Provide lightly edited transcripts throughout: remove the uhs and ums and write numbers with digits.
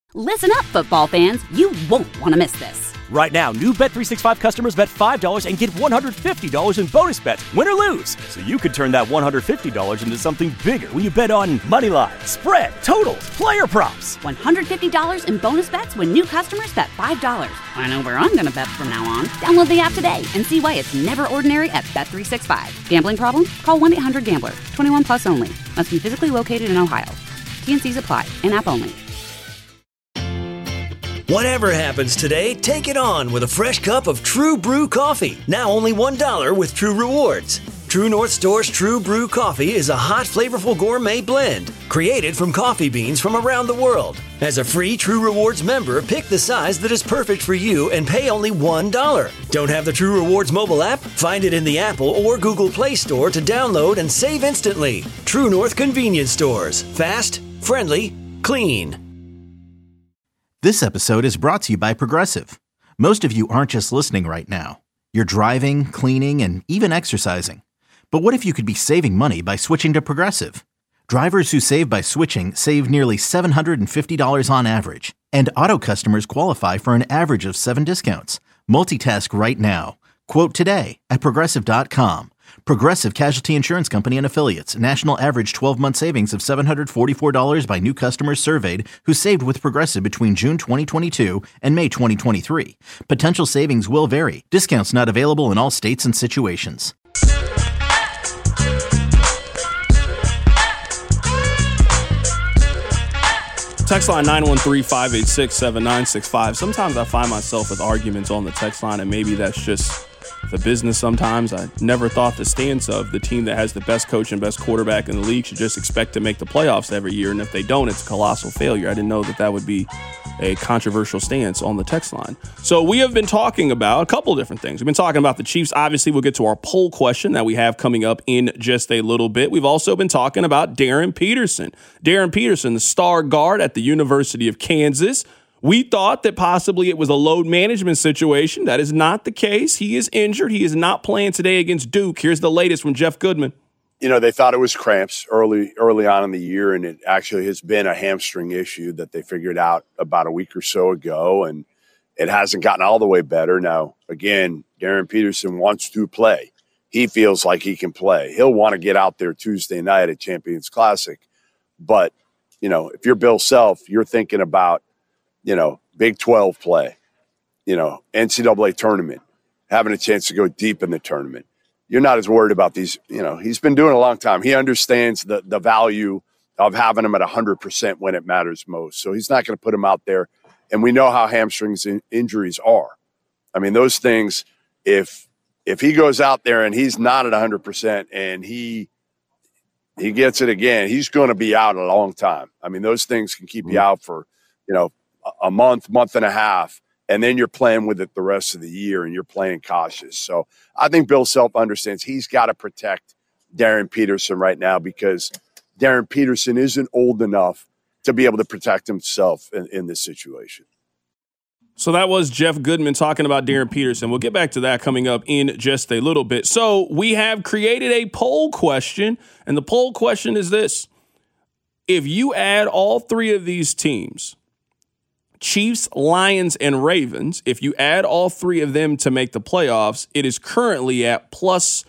Listen up, football fans. You won't want to miss this. Right now, new Bet365 customers bet $5 and get $150 in bonus bets, win or lose. So you could turn that $150 into something bigger when you bet on money line, spread, totals, player props. $150 in bonus bets when new customers bet $5. I know where I'm going to bet from now on. Download the app today and see why it's never ordinary at Bet365. Gambling problem? Call 1-800-GAMBLER. 21 plus only. Must be physically located in Ohio. T&Cs apply. In-app only. Whatever happens today, take it on with a fresh cup of True Brew coffee. Now only $1 with True Rewards. True North Store's True Brew coffee is a hot, flavorful gourmet blend created from coffee beans from around the world. As a free True Rewards member, pick the size that is perfect for you and pay only $1. Don't have the True Rewards mobile app? Find it in the Apple or Google Play Store to download and save instantly. True North Convenience Stores. Fast, friendly, clean. This episode is brought to you by Progressive. Most of you aren't just listening right now. You're driving, cleaning, and even exercising. But what if you could be saving money by switching to Progressive? Drivers who save by switching save nearly $750 on average. And auto customers qualify for an average of 7 discounts. Multitask right now. Quote today at Progressive.com. Progressive Casualty Insurance Company and Affiliates. National average 12-month savings of $744 by new customers surveyed who saved with Progressive between June 2022 and May 2023. Potential savings will vary. Discounts not available in all states and situations. Text line 913-586-7965. Sometimes I find myself with arguments on the text line, and maybe that's just the business sometimes. I never thought the stance of the team that has the best coach and best quarterback in the league should just expect to make the playoffs every year, and if they don't, it's a colossal failure. I didn't know that would be a controversial stance on the text line. So we have been talking about a couple of different things. We've been talking about the Chiefs. Obviously, we'll get to our poll question that we have coming up in just a little bit. We've also been talking about Darren Peterson. Darren Peterson, the star guard at the University of Kansas. We thought that possibly it was a load management situation. That is not the case. He is injured. He is not playing today against Duke. Here's the latest from Jeff Goodman. You know, they thought it was cramps early on in the year, and it actually has been a hamstring issue that they figured out about a week or so ago, and it hasn't gotten all the way better. Now, again, Darren Peterson wants to play. He feels like he can play. He'll want to get out there Tuesday night at Champions Classic. But, you know, if you're Bill Self, you're thinking about, you know, Big 12 play, you know, NCAA tournament, having a chance to go deep in the tournament. You're not as worried about these, you know, he's been doing it a long time. He understands the value of having him at 100% when it matters most. So he's not going to put him out there. And we know how hamstrings injuries are. I mean, those things, if he goes out there and he's not at 100% and he gets it again, he's going to be out a long time. I mean, those things can keep you out for, you know, a month and a half, and then you're playing with it the rest of the year and you're playing cautious. So I think Bill Self understands he's got to protect Darren Peterson right now because Darren Peterson isn't old enough to be able to protect himself in this situation. So that was Jeff Goodman talking about Darren Peterson. We'll get back to that coming up in just a little bit. So we have created a poll question, and the poll question is this. If you add all three of these teams, Chiefs, Lions, and Ravens, if you add all three of them to make the playoffs, it is currently at plus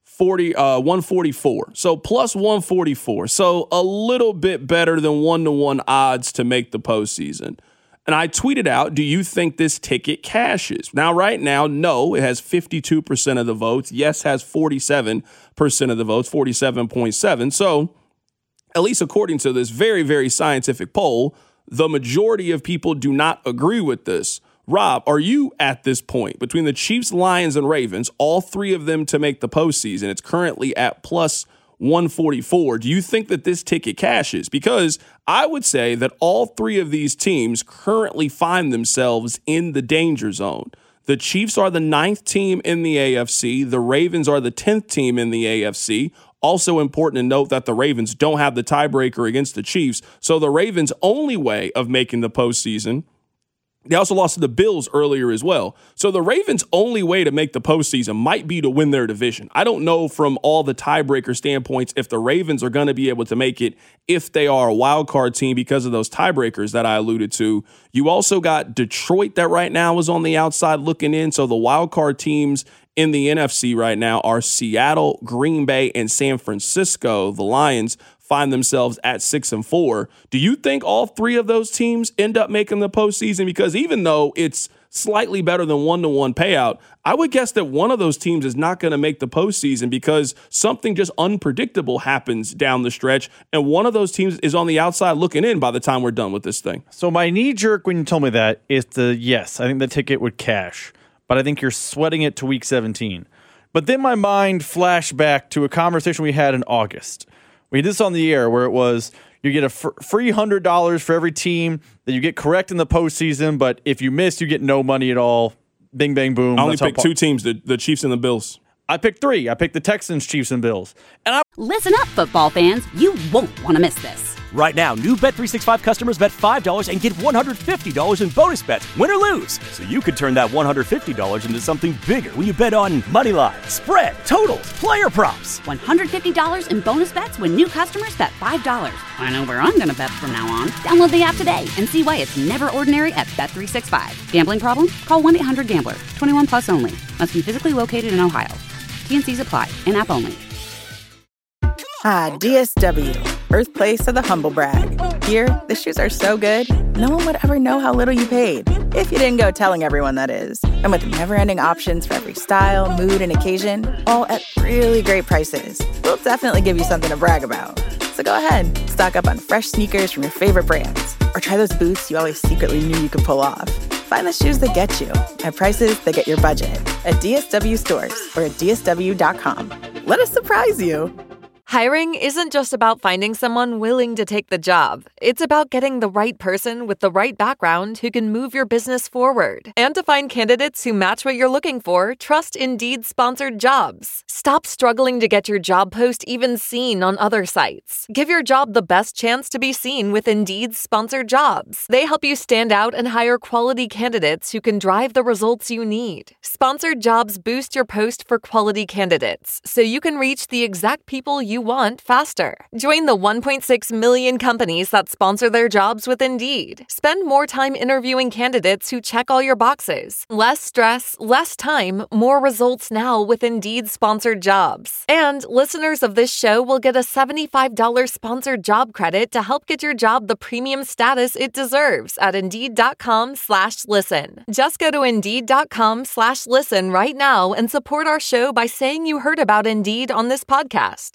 144. So plus 144. So a little bit better than 1-to-1 odds to make the postseason. And I tweeted out, do you think this ticket cashes? Now, right now, no, it has 52% of the votes. Yes has 47% of the votes, 47.7. So at least according to this very, very scientific poll, the majority of people do not agree with this. Rob, are you at this point between the Chiefs, Lions, and Ravens, all three of them to make the postseason? It's currently at plus 144. Do you think that this ticket cashes? Because I would say that all three of these teams currently find themselves in the danger zone. The Chiefs are the 9th team in the AFC. The Ravens are the 10th team in the AFC. Also important to note that the Ravens don't have the tiebreaker against the Chiefs. So the Ravens' only way of making the postseason They also lost to the Bills earlier as well. So the Ravens' only way to make the postseason might be to win their division. I don't know from all the tiebreaker standpoints if the Ravens are going to be able to make it if they are a wild card team because of those tiebreakers that I alluded to. You also got Detroit that right now is on the outside looking in. So the wild card teams in the NFC right now are Seattle, Green Bay, and San Francisco. The Lions find themselves at 6-4. Do you think all three of those teams end up making the postseason? Because even though it's slightly better than 1-to-1 payout, I would guess that one of those teams is not going to make the postseason because something just unpredictable happens down the stretch, and one of those teams is on the outside looking in by the time we're done with this thing. So my knee jerk when you told me that is yes, I think the ticket would cash, but I think you're sweating it to week 17. But then my mind flashed back to a conversation we had in August. We did this on the air where it was you get a free $100 for every team that you get correct in the postseason, but if you miss, you get no money at all. Bing, bang, boom. I only picked two teams, the Chiefs and the Bills. I picked three. I picked the Texans, Chiefs, and Bills. Listen up, football fans. You won't want to miss this. Right now, new Bet365 customers bet $5 and get $150 in bonus bets, win or lose. So you could turn that $150 into something bigger when you bet on money line, spread, totals, player props. $150 in bonus bets when new customers bet $5. I know where I'm going to bet from now on. Download the app today and see why it's never ordinary at Bet365. Gambling problem? Call 1-800-GAMBLER. 21 plus only. Must be physically located in Ohio. T&Cs apply. In-app only. Ah, DSW, birthplace of the humble brag. Here, the shoes are so good, no one would ever know how little you paid. If you didn't go telling everyone, that is. And with never-ending options for every style, mood, and occasion, all at really great prices, we'll definitely give you something to brag about. So go ahead, stock up on fresh sneakers from your favorite brands, or try those boots you always secretly knew you could pull off. Find the shoes that get you at prices that get your budget at DSW stores or at DSW.com. Let us surprise you. Hiring isn't just about finding someone willing to take the job. It's about getting the right person with the right background who can move your business forward. And to find candidates who match what you're looking for, trust Indeed sponsored jobs. Stop struggling to get your job post even seen on other sites. Give your job the best chance to be seen with Indeed sponsored jobs. They help you stand out and hire quality candidates who can drive the results you need. Sponsored jobs boost your post for quality candidates, so you can reach the exact people you want faster. Join the 1.6 million companies that sponsor their jobs with Indeed. Spend more time interviewing candidates who check all your boxes. Less stress, less time, more results now with Indeed sponsored jobs. And listeners of this show will get a $75 sponsored job credit to help get your job the premium status it deserves at Indeed.com/listen. Just go to Indeed.com/listen right now and support our show by saying you heard about Indeed on this podcast.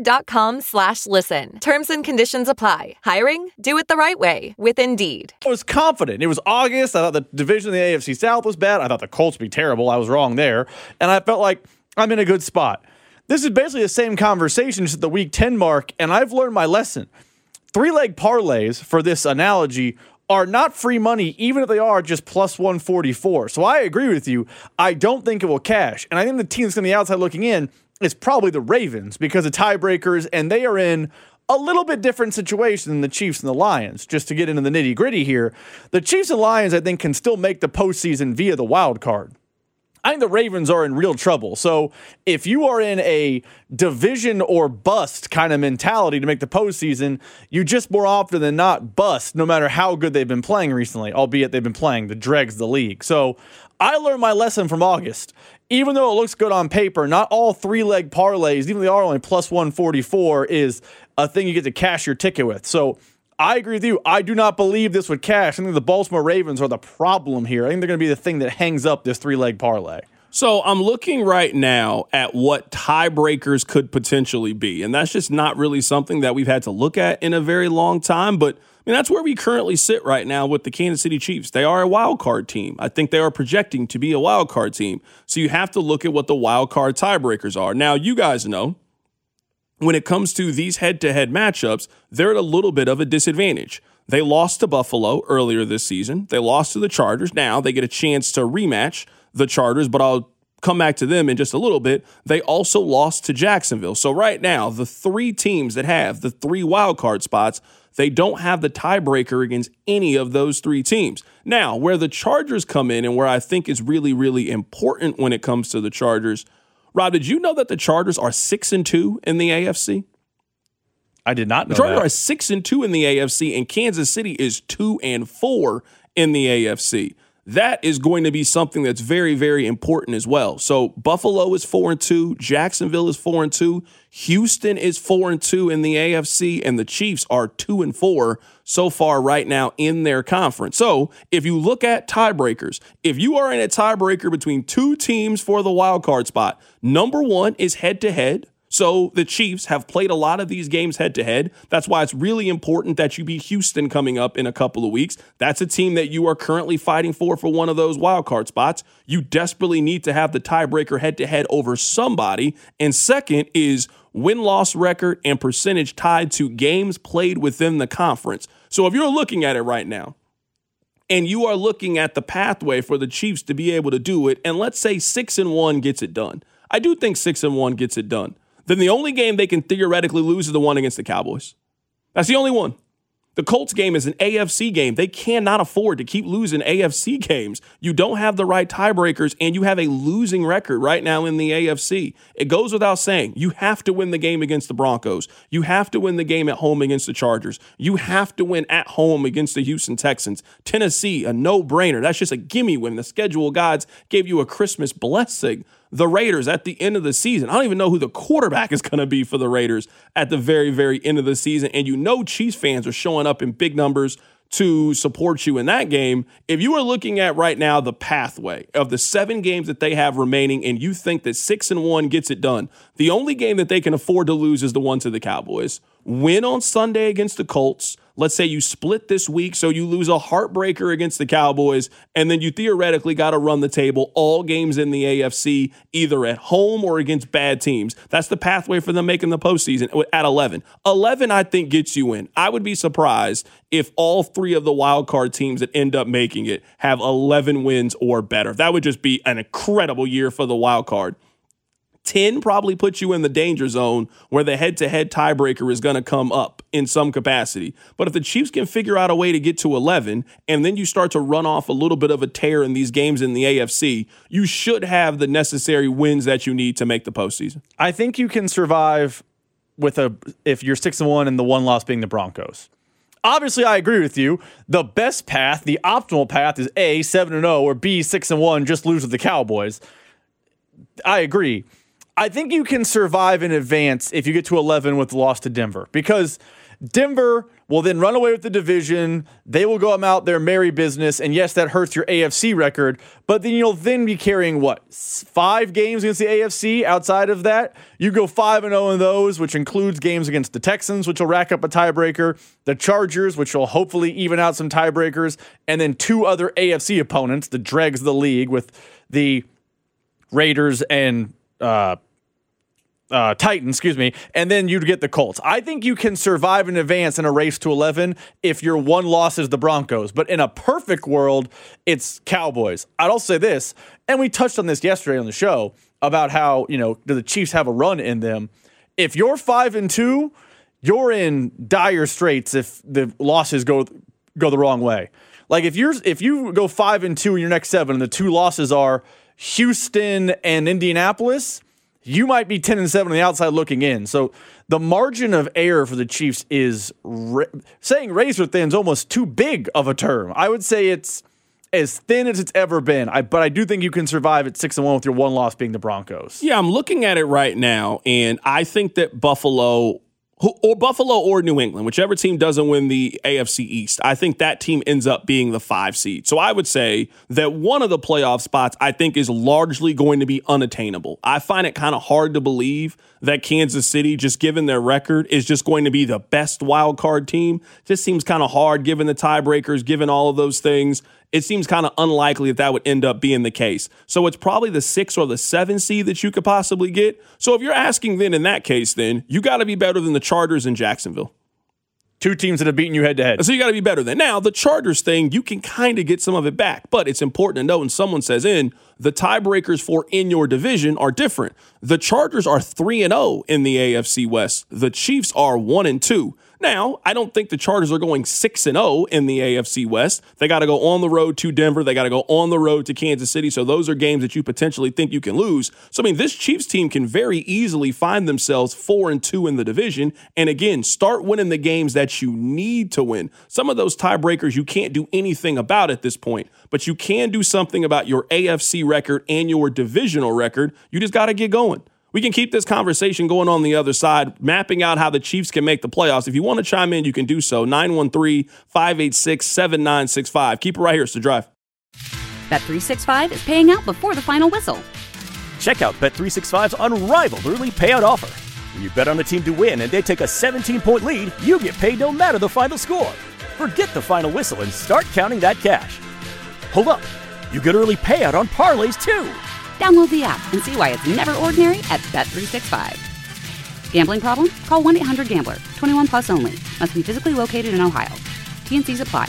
Indeed.com/listen. Terms and conditions apply. Hiring? Do it the right way with Indeed. I was confident. It was August. I thought the division of the AFC South was bad. I thought the Colts would be terrible. I was wrong there. And I felt like I'm in a good spot. This is basically the same conversation just at the week 10 mark, and I've learned my lesson. 3-leg parlays, for this analogy, are not free money, even if they are just plus 144. So I agree with you. I don't think it will cash. And I think the team that's on the outside looking in is probably the Ravens because of tiebreakers, and they are in a little bit different situation than the Chiefs and the Lions. Just to get into the nitty-gritty here, the Chiefs and Lions, I think, can still make the postseason via the wild card. I think the Ravens are in real trouble. So if you are in a division or bust kind of mentality to make the postseason, you just more often than not bust, no matter how good they've been playing recently, albeit they've been playing the dregs of the league. So I learned my lesson from August. Even though it looks good on paper, not all 3-leg parlays, even though they are only plus 144, is a thing you get to cash your ticket with. So I agree with you. I do not believe this would cash. I think the Baltimore Ravens are the problem here. I think they're going to be the thing that hangs up this 3-leg parlay. So I'm looking right now at what tiebreakers could potentially be, and that's just not really something that we've had to look at in a very long time, but I mean, that's where we currently sit right now with the Kansas City Chiefs. They are a wild card team. I think they are projecting to be a wild card team. So you have to look at what the wild card tiebreakers are. Now, you guys know when it comes to these head-to-head matchups, they're at a little bit of a disadvantage. They lost to Buffalo earlier this season. They lost to the Chargers. Now they get a chance to rematch the Chargers, but I'll come back to them in just a little bit. They also lost to Jacksonville. So right now, the three teams that have the 3 wild card spots, They don't have the tiebreaker against any of those three teams. Now, where the Chargers come in and where I think is really, really important when it comes to the Chargers, Rob, did you know that the Chargers are 6-2 in the AFC? I did not know the Chargers that. are 6-2 in the AFC, and Kansas City is 2-4 in the AFC. That is going to be something that's very, very important as well. So Buffalo is 4-2, Jacksonville is 4-2, Houston is 4-2 in the AFC, and the Chiefs are 2-4 so far right now in their conference. So if you look at tiebreakers, if you are in a tiebreaker between two teams for the wild card spot, number one is head-to-head. So the Chiefs have played a lot of these games head-to-head. That's why it's really important that you beat Houston coming up in a couple of weeks. That's a team that you are currently fighting for one of those wild card spots. You desperately need to have the tiebreaker head-to-head over somebody. And second is win-loss record and percentage tied to games played within the conference. So if you're looking at it right now, and you are looking at the pathway for the Chiefs to be able to do it, and let's say 6-1 gets it done. I do think 6-1 gets it done. Then the only game they can theoretically lose is the one against the Cowboys. That's the only one. The Colts game is an AFC game. They cannot afford to keep losing AFC games. You don't have the right tiebreakers, and you have a losing record right now in the AFC. It goes without saying, you have to win the game against the Broncos. You have to win the game at home against the Chargers. You have to win at home against the Houston Texans. Tennessee, a no-brainer. That's just a gimme win. The schedule gods gave you a Christmas blessing. The Raiders at the end of the season. I don't even know who the quarterback is going to be for the Raiders at the very, very end of the season. And you know Chiefs fans are showing up in big numbers to support you in that game. If you are looking at right now the pathway of the 7 games that they have remaining and you think that 6-1 gets it done, the only game that they can afford to lose is the one to the Cowboys. Win on Sunday against the Colts. Let's say you split this week, so you lose a heartbreaker against the Cowboys, and then you theoretically got to run the table all games in the AFC, either at home or against bad teams. That's the pathway for them making the postseason at 11. 11, I think, gets you in. I would be surprised if all 3 of the wild card teams that end up making it have 11 wins or better. That would just be an incredible year for the wild card. 10 probably puts you in the danger zone where the head-to-head tiebreaker is going to come up in some capacity. But if the Chiefs can figure out a way to get to 11, and then you start to run off a little bit of a tear in these games in the AFC, you should have the necessary wins that you need to make the postseason. I think you can survive if you're 6-1 and the one loss being the Broncos. Obviously, I agree with you. The best path, the optimal path is A, 7-0, or B, 6-1, just lose to the Cowboys. I agree. I think you can survive in advance if you get to 11 with the loss to Denver, because Denver will then run away with the division. They will go about their merry business, and yes, that hurts your AFC record, but then you'll then be carrying, 5 games against the AFC outside of that? You go 5-0 in those, which includes games against the Texans, which will rack up a tiebreaker, the Chargers, which will hopefully even out some tiebreakers, and then 2 other AFC opponents, the dregs of the league, with the Raiders and Titans, and then you'd get the Colts. I think you can survive in advance in a race to 11 if your one loss is the Broncos. But in a perfect world, it's Cowboys. I'd also say this, and we touched on this yesterday on the show, about how, do the Chiefs have a run in them. If you're 5-2, you're in dire straits if the losses go the wrong way. Like if you go 5-2 in your next 7, and the 2 losses are Houston and Indianapolis, you might be 10-7 on the outside looking in. So the margin of error for the Chiefs is saying razor thin is almost too big of a term. I would say it's as thin as it's ever been. But I do think you can survive at 6-1 with your one loss being the Broncos. Yeah, I'm looking at it right now, and I think that Buffalo or New England, whichever team doesn't win the AFC East, I think that team ends up being the 5 seed. So I would say that one of the playoff spots I think is largely going to be unattainable. I find it kind of hard to believe that Kansas City, just given their record, is just going to be the best wild card team. Just seems kind of hard given the tiebreakers, given all of those things. It seems kind of unlikely that would end up being the case. So it's probably the 6 or the 7 seed that you could possibly get. So if you're asking then in that case, then you got to be better than the Chargers in Jacksonville. 2 teams that have beaten you head to head. So you got to be better than. Now, the Chargers thing, you can kind of get some of it back, but it's important to know when someone says the tiebreakers for in your division are different. The Chargers are 3-0 in the AFC West. The Chiefs are 1-2. Now, I don't think the Chargers are going 6-0 in the AFC West. They got to go on the road to Denver. They got to go on the road to Kansas City. So those are games that you potentially think you can lose. So, I mean, this Chiefs team can very easily find themselves 4-2 in the division. And again, start winning the games that you need to win. Some of those tiebreakers you can't do anything about at this point, but you can do something about your AFC record and your divisional record. You just got to get going. We can keep this conversation going on the other side, mapping out how the Chiefs can make the playoffs. If you want to chime in, you can do so. 913-586-7965. Keep it right here. It's The Drive. Bet365 is paying out before the final whistle. Check out Bet365's unrivaled early payout offer. When you bet on a team to win and they take a 17-point lead, you get paid no matter the final score. Forget the final whistle and start counting that cash. Hold up. You get early payout on parlays, too. Download the app and see why it's never ordinary at Bet365. Gambling problem? Call 1-800-GAMBLER. 21 plus only. Must be physically located in Ohio. T&Cs apply.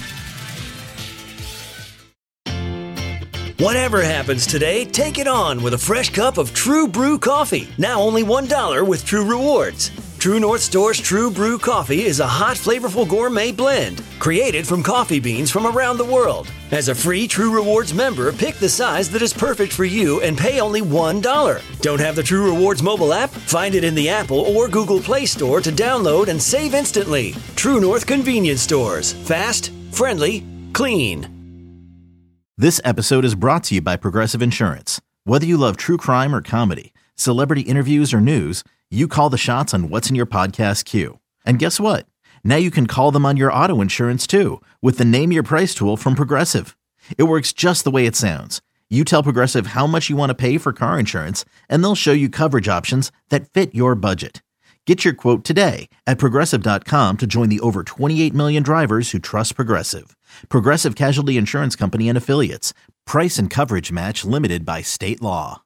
Whatever happens today, take it on with a fresh cup of True Brew coffee. Now only $1 with True Rewards. True North Store's True Brew coffee is a hot, flavorful gourmet blend created from coffee beans from around the world. As a free True Rewards member, pick the size that is perfect for you and pay only $1. Don't have the True Rewards mobile app? Find it in the Apple or Google Play Store to download and save instantly. True North Convenience Stores. Fast, friendly, clean. This episode is brought to you by Progressive Insurance. Whether you love true crime or comedy, celebrity interviews or news, you call the shots on what's in your podcast queue. And guess what? Now you can call them on your auto insurance too with the Name Your Price tool from Progressive. It works just the way it sounds. You tell Progressive how much you want to pay for car insurance, and they'll show you coverage options that fit your budget. Get your quote today at Progressive.com to join the over 28 million drivers who trust Progressive. Progressive Casualty Insurance Company and Affiliates. Price and coverage match limited by state law.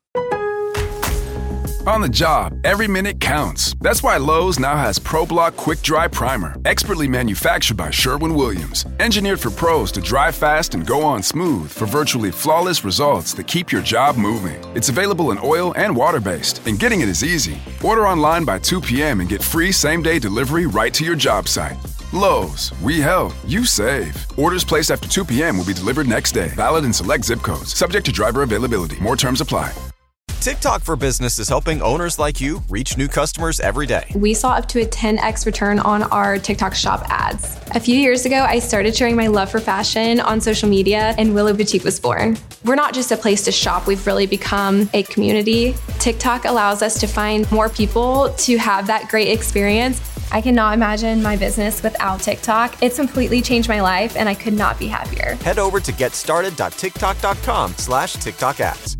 On the job, every minute counts. That's why Lowe's now has ProBlock Quick Dry Primer, expertly manufactured by Sherwin-Williams. Engineered for pros to dry fast and go on smooth for virtually flawless results that keep your job moving. It's available in oil and water-based, and getting it is easy. Order online by 2 p.m. and get free same-day delivery right to your job site. Lowe's, we help, you save. Orders placed after 2 p.m. will be delivered next day. Valid in select zip codes. Subject to driver availability. More terms apply. TikTok for Business is helping owners like you reach new customers every day. We saw up to a 10x return on our TikTok shop ads. A few years ago, I started sharing my love for fashion on social media, and Willow Boutique was born. We're not just a place to shop, we've really become a community. TikTok allows us to find more people to have that great experience. I cannot imagine my business without TikTok. It's completely changed my life, and I could not be happier. Head over to getstarted.tiktok.com/TikTok ads.